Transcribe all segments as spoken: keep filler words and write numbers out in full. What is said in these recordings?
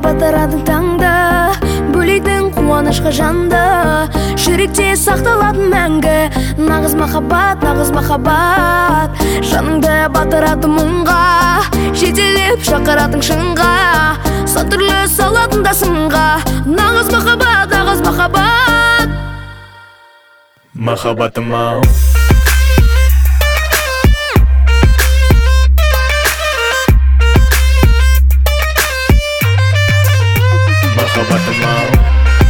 батырадың таңда, бөлейдің қуанышқа жанды, жүректе сақталатын мәңгі. Нағыз махаббат, нағыз махаббат, жаныңды батырады мұңға, жетелеп шақыратың шыңға, сан түрлі салатын да сынға. Нағыз махаббат, нағыз махаббат. Махаббатым-ау, махаббатым-ау,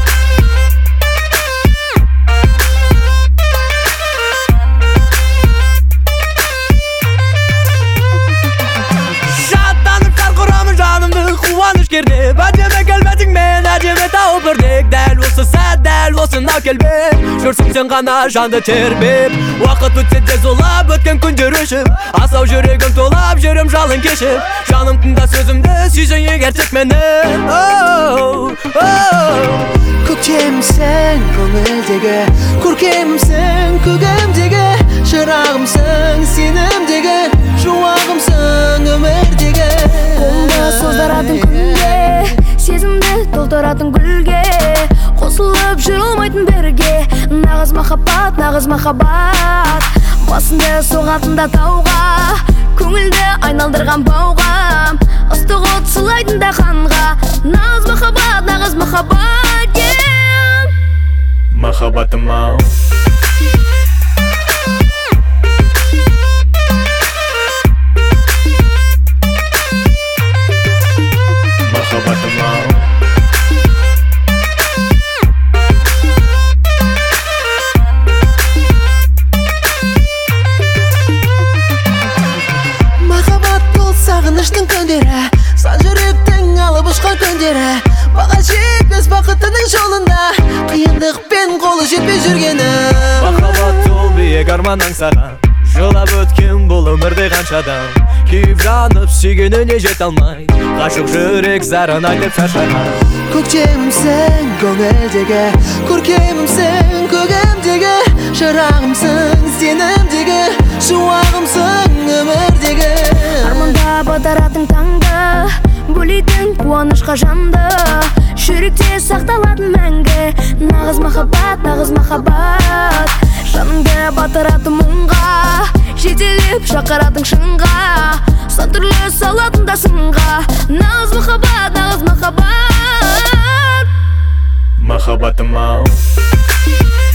шаттанып шар құрамын жанымды қуаныш кернеп, әдемі келбетің мен әдемі тауып көрдік. Дәл осы сәт, дәл осынау келбет, жүрсің сен ғана жанды тербеп. Уақыт өтсе де зулап өткен күндер өшіп, асау жүрегім толап жүрем жалын кешіп. Жаным тыңда сөзімді, сүйсең егер тек мені. Көктемсің көңілдегі, көркемсің көгімдегі, шырағымсың сенімдегі, шуағымсың өмірдегі. Қолыңда создаратың күнге, сезімді толтыратын гүлге, қосылып жүрілмайтын бірге. Нағыз махаббат, нағыз махаббат, басында соғатында тауға, көңілді айналдырған бауға, ыстық от сылайтын да қанға. Нағыз махаббат, нағыз махаббат, yeah! махаббатым-ау, махаббатым-ау, Махаббат бұл сағыныштың көндері, сан жүректің алып ұшқан көндері, баға жетпес бақытының жолында, қиындықпен қолы жетпей жүргені. Махаббат ол биік арман аңсаған, жылап өткен бұл өмірде қаншадан, күйіп жанып сүйгеніне жете алмай, ғашық жүрек зарын айтып шаршаған. Көктемсің көңілдегі, көркемсің көгімдегі, шырағымсың сенімдегі, шуағымсың өмірдегі. Арманда батыратың таңда, бөлейтін қуанышқа жанды, жүректе сақталатын мәңгі. Нағыз махаббат, нағыз махаббат, жаныңды батыратын мұңға, жетелеп шақыратың шыңға, сан түрлі салатын да сынға. Нағыз махаббат, нағыз махаббат. махаббатым-ау.